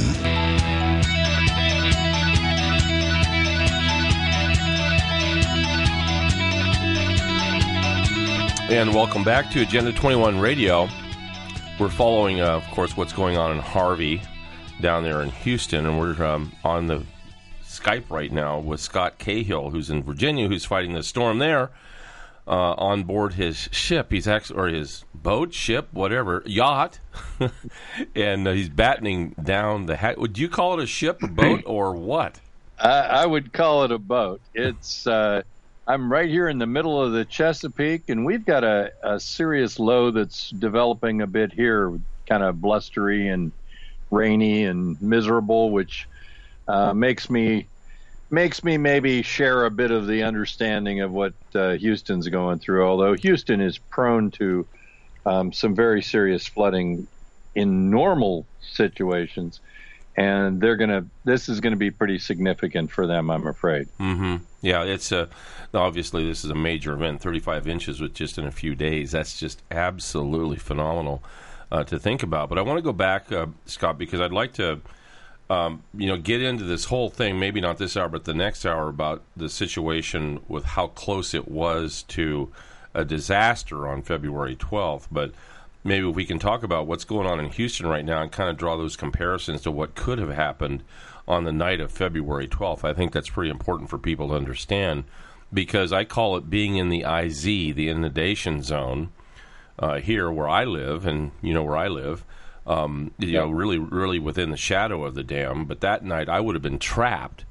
And welcome back to Agenda twenty-one Radio. We're following, uh, of course, what's going on in Harvey down there in Houston, and we're um, on the Skype right now with Scott Cahill, who's in Virginia, who's fighting the storm there uh, on board his ship. He's actually, or his boat, ship, whatever, yacht, and uh, he's battening down the hat. Would you call it a ship, a boat, or what? I, I would call it a boat. It's uh, I'm right here in the middle of the Chesapeake, and we've got a, a serious low that's developing a bit here, kind of blustery and rainy and miserable, which uh, makes me makes me maybe share a bit of the understanding of what uh, Houston's going through. Although Houston is prone to um, some very serious flooding in normal situations, and they're gonna. This is going to be pretty significant for them, I'm afraid. Mm-hmm. Yeah, it's a. Obviously, this is a major event. thirty-five inches with just in a few days. That's just absolutely phenomenal uh, to think about. But I want to go back, uh, Scott, because I'd like to, um, you know, get into this whole thing. Maybe not this hour, but the next hour, about the situation with how close it was to a disaster on February twelfth. But maybe if we can talk about what's going on in Houston right now and kind of draw those comparisons to what could have happened on the night of February twelfth. I think that's pretty important for people to understand, because I call it being in the I Z, the inundation zone, uh, here where I live, and you know where I live, um, you yeah. know, really, really within the shadow of the dam. But that night I would have been trapped,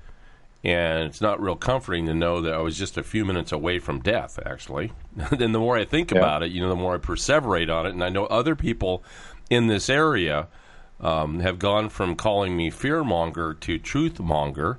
and it's not real comforting to know that I was just a few minutes away from death, actually. Then the more I think yeah. about it, you know, the more I perseverate on it, and I know other people in this area um, have gone from calling me fearmonger to truthmonger.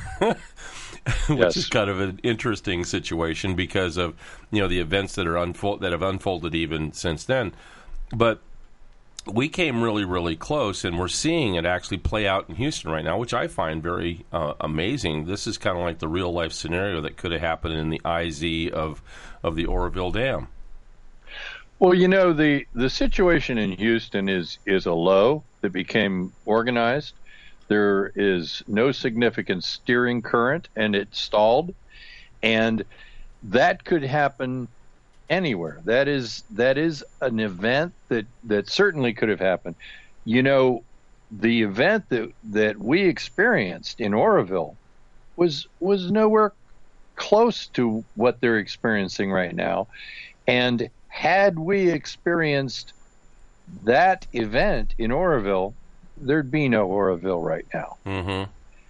Which yes. is kind of an interesting situation because of, you know, the events that are unfold that have unfolded even since then. But we came really, really close, and we're seeing it actually play out in Houston right now, which I find very uh, amazing. This is kind of like the real life scenario that could have happened in the I Z of of the Oroville Dam. Well, you know, the the situation in Houston is is a low that became organized. There is no significant steering current, and it stalled. And that could happen anywhere. That is that is an event that, that certainly could have happened. You know, the event that, that we experienced in Oroville was was nowhere close to what they're experiencing right now. And had we experienced that event in Oroville, there'd be no Oroville right now. Mm-hmm.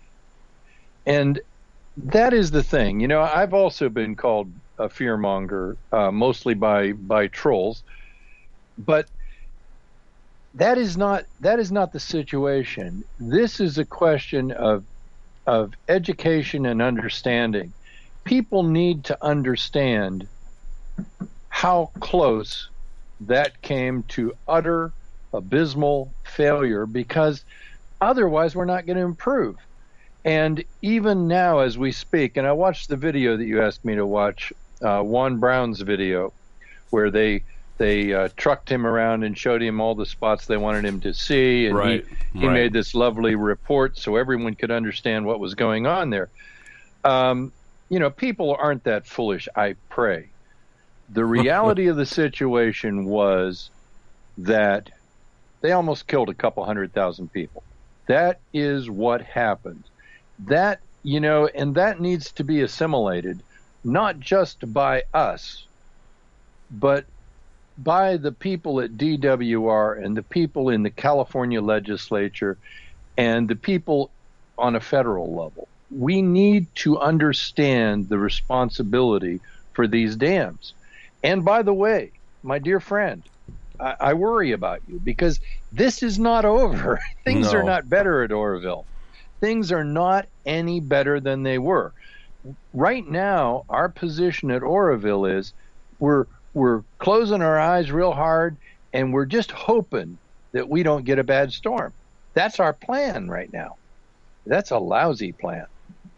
And that is the thing. You know, I've also been called a fearmonger, uh, mostly by, by trolls. But that is not that is not the situation. This is a question of of education and understanding. People need to understand how close that came to utter abysmal failure, because otherwise we're not going to improve. And even now as we speak, and I watched the video that you asked me to watch, uh, Juan Brown's video, where they they uh, trucked him around and showed him all the spots they wanted him to see, and right. he, he right. made this lovely report so everyone could understand what was going on there. Um, you know, people aren't that foolish, I pray. The reality of the situation was that they almost killed a couple hundred thousand people. That is what happened. That, you know, and that needs to be assimilated, not just by us, but by the people at D W R and the people in the California legislature and the people on a federal level. We need to understand the responsibility for these dams. And by the way, my dear friend, I, I worry about you because this is not over. Things No. are not better at Oroville. Things are not any better than they were. Right now, our position at Oroville is we're we're closing our eyes real hard, and we're just hoping that we don't get a bad storm. That's our plan right now. That's a lousy plan.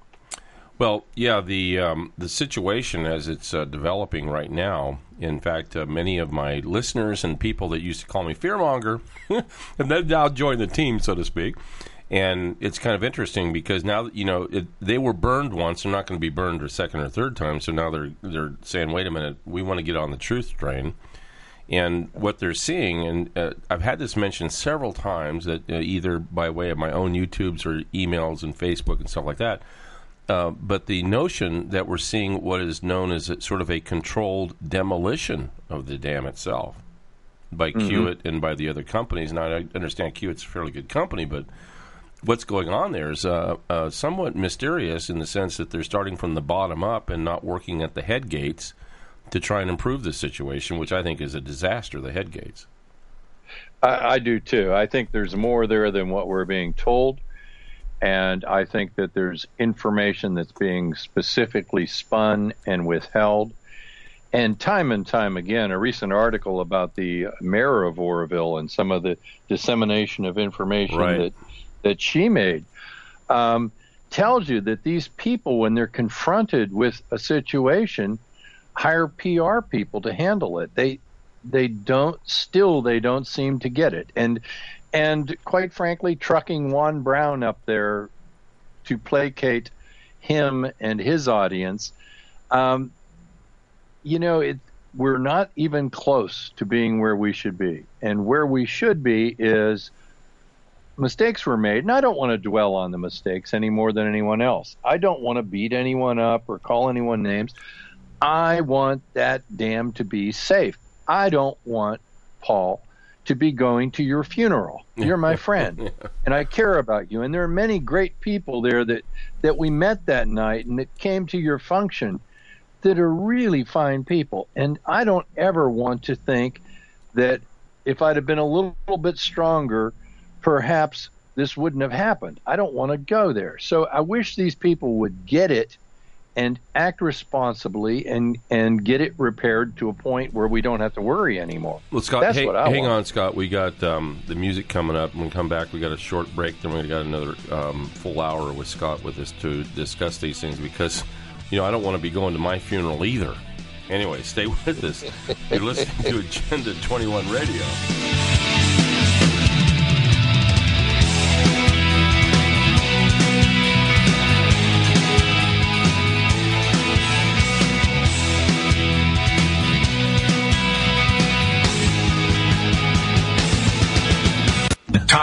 Well, yeah, the um, the situation as it's uh, developing right now, in fact, uh, many of my listeners and people that used to call me fearmonger have now joined the team, so to speak. And it's kind of interesting because now, you know, it, they were burned once. They're not going to be burned a second or third time. So now they're they're saying, wait a minute, we want to get on the truth train. And what they're seeing, and uh, I've had this mentioned several times, that uh, either by way of my own YouTubes or emails and Facebook and stuff like that, uh, but the notion that we're seeing what is known as a, sort of a controlled demolition of the dam itself by mm-hmm. Kiewit and by the other companies. Now, I understand Kiewit's a fairly good company, but what's going on there is uh, uh, somewhat mysterious in the sense that they're starting from the bottom up and not working at the head gates to try and improve the situation, which I think is a disaster, the head gates. I, I do, too. I think there's more there than what we're being told, and I think that there's information that's being specifically spun and withheld. And time and time again, a recent article about the mayor of Oroville and some of the dissemination of information right. that that she made um, tells you that these people, when they're confronted with a situation, hire P R people to handle it. They they don't still they don't seem to get it. And and quite frankly, trucking Juan Brown up there to placate him and his audience, um, you know, it, we're not even close to being where we should be. And where we should be is mistakes were made, and I don't want to dwell on the mistakes any more than anyone else. I don't want to beat anyone up or call anyone names. I want that dam to be safe. I don't want, Paul, to be going to your funeral. You're my friend, and I care about you. And there are many great people there that, that we met that night and that came to your function that are really fine people. And I don't ever want to think that if I'd have been a little, little bit stronger, perhaps this wouldn't have happened. I don't want to go there. So I wish these people would get it and act responsibly and, and get it repaired to a point where we don't have to worry anymore. Well, Scott, That's hey, what I hang want. on, Scott. We got um, the music coming up. When we come back, we got a short break. Then we got another um, full hour with Scott with us to discuss these things because, you know, I don't want to be going to my funeral either. Anyway, stay with us. You're listening to Agenda twenty-one Radio.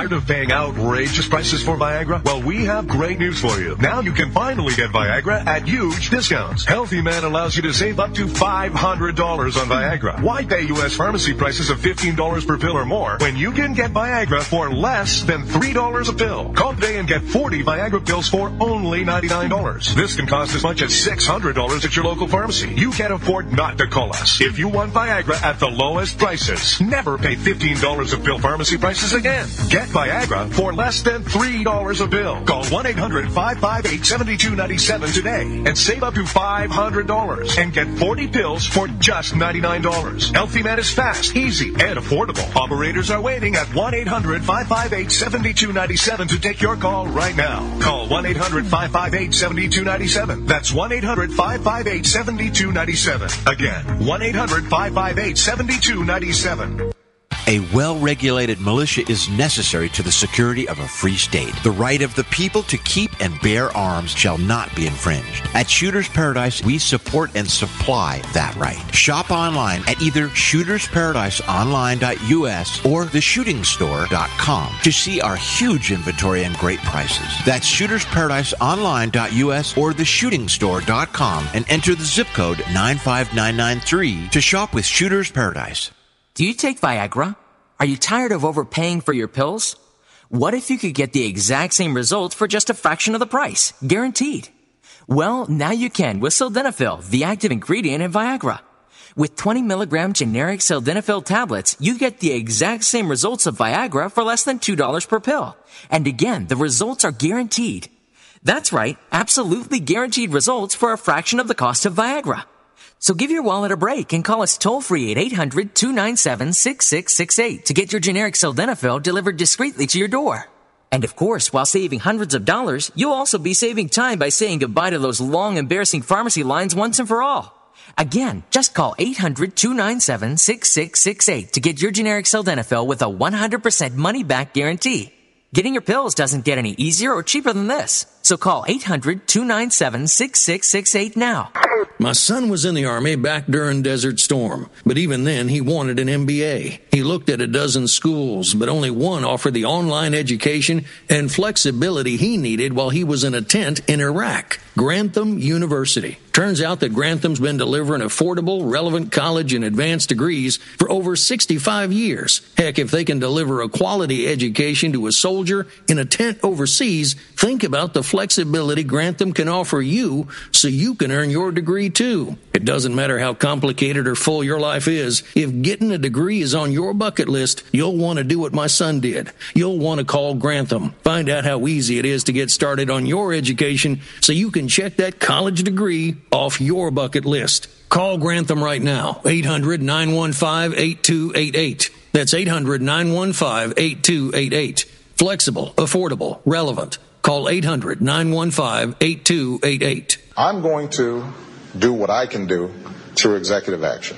Tired of paying outrageous prices for Viagra? Well, we have great news for you. Now you can finally get Viagra at huge discounts. Healthy Man allows you to save up to five hundred dollars on Viagra. Why pay U S pharmacy prices of fifteen dollars per pill or more when you can get Viagra for less than three dollars a pill? Call today and get forty Viagra pills for only ninety-nine dollars. This can cost as much as six hundred dollars at your local pharmacy. You can't afford not to call us. If you want Viagra at the lowest prices, never pay fifteen dollars a pill pharmacy prices again. Get Viagra for less than three dollars a pill. Call one eight hundred five five eight seven two nine seven today and save up to five hundred dollars and get forty pills for just ninety-nine dollars. Healthy Man is fast, easy, and affordable. Operators are waiting at one eight hundred five five eight seven two nine seven to take your call right now. Call one eight hundred five five eight seven two nine seven. That's one eight hundred five five eight seven two nine seven. Again, one eight hundred five five eight seven two nine seven. A well-regulated militia is necessary to the security of a free state. The right of the people to keep and bear arms shall not be infringed. At Shooters Paradise, we support and supply that right. Shop online at either shooters paradise online dot U S or the shooting store dot com to see our huge inventory and great prices. That's shooters paradise online dot U S or the shooting store dot com and enter the zip code nine five nine nine three to shop with Shooters Paradise. Do you take Viagra? Are you tired of overpaying for your pills? What if you could get the exact same results for just a fraction of the price? Guaranteed. Well, now you can with Sildenafil, the active ingredient in Viagra. With twenty milligram generic Sildenafil tablets, you get the exact same results of Viagra for less than two dollars per pill. And again, the results are guaranteed. That's right, absolutely guaranteed results for a fraction of the cost of Viagra. So give your wallet a break and call us toll-free at eight hundred two nine seven six six six eight to get your generic Sildenafil delivered discreetly to your door. And of course, while saving hundreds of dollars, you'll also be saving time by saying goodbye to those long, embarrassing pharmacy lines once and for all. Again, just call eight hundred two nine seven six six six eight to get your generic Sildenafil with a one hundred percent money-back guarantee. Getting your pills doesn't get any easier or cheaper than this. So call eight hundred two nine seven six six six eight now. My son was in the Army back during Desert Storm, but even then he wanted an M B A. He looked at a dozen schools, but only one offered the online education and flexibility he needed while he was in a tent in Iraq, Grantham University. Turns out that Grantham's been delivering affordable, relevant college and advanced degrees for over sixty-five years. Heck, if they can deliver a quality education to a soldier in a tent overseas, think about the flexibility Grantham can offer you so you can earn your degree too. It doesn't matter how complicated or full your life is. If getting a degree is on your bucket list, you'll want to do what my son did. You'll want to call Grantham. Find out how easy it is to get started on your education so you can check that college degree off your bucket list. Call Grantham right now, eight hundred nine one five eight two eight eight. That's eight hundred nine one five eight two eight eight. Flexible, affordable, relevant. Call eight hundred nine one five eight two eight eight. I'm going to do what I can do through executive action.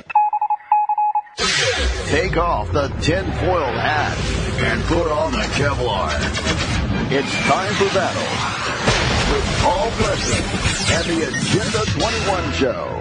Take off the tinfoil hat and put on the Kevlar. It's time for battle with Paul Preston and the Agenda twenty-one Show.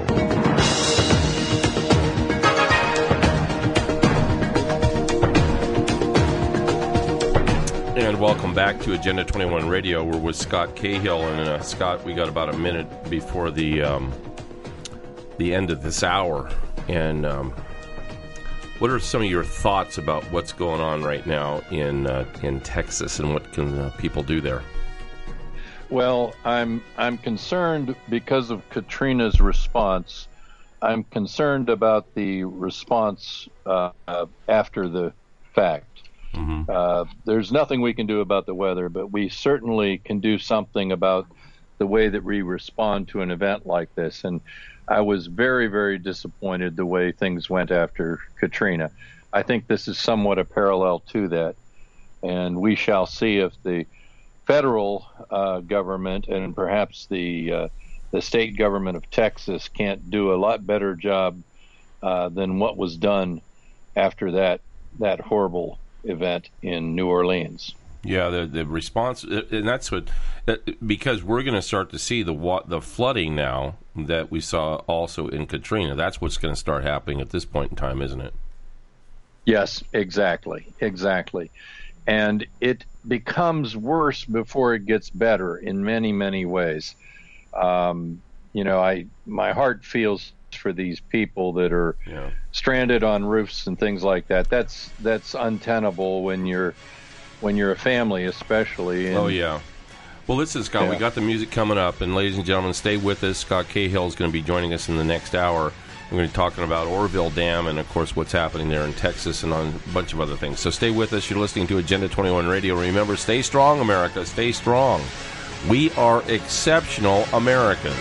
And welcome back to Agenda twenty-one Radio. We're with Scott Cahill, and uh, Scott, we got about a minute before the um, the end of this hour. And um, what are some of your thoughts about what's going on right now in uh, in Texas, and what can uh, people do there? Well, I'm I'm concerned because of Katrina's response. I'm concerned about the response uh, uh, after the fact. Mm-hmm. Uh, there's nothing we can do about the weather, but we certainly can do something about the way that we respond to an event like this. And I was very, very disappointed the way things went after Katrina. I think this is somewhat a parallel to that. And we shall see if the federal uh, government and perhaps the uh, the state government of Texas can't do a lot better job uh, than what was done after that that horrible event in New Orleans. Yeah, the the response, and that's what, that, because we're going to start to see the the flooding now that we saw also in Katrina. That's what's going to start happening at this point in time, isn't it? Yes, exactly, exactly. and it becomes worse before it gets better in many, many ways. Um, you know, I my heart feels for these people that are yeah. stranded on roofs and things like that. That's that's untenable when you're when you're a family, especially. And, oh yeah. Well, listen, Scott, yeah. we got the music coming up, and ladies and gentlemen, stay with us. Scott Cahill is going to be joining us in the next hour. We're going to be talking about Oroville Dam and, of course, what's happening there in Texas and on a bunch of other things. So stay with us. You're listening to Agenda twenty-one Radio. Remember, stay strong, America. Stay strong. We are exceptional Americans.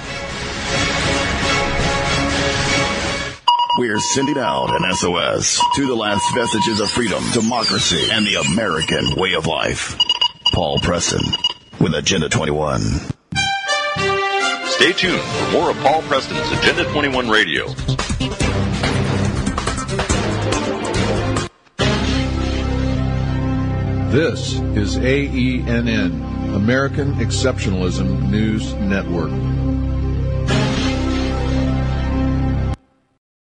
We're sending out an S O S to the last vestiges of freedom, democracy, and the American way of life. Paul Preston with Agenda twenty-one. Stay tuned for more of Paul Preston's Agenda twenty-one Radio. This is A E N N, American Exceptionalism News Network.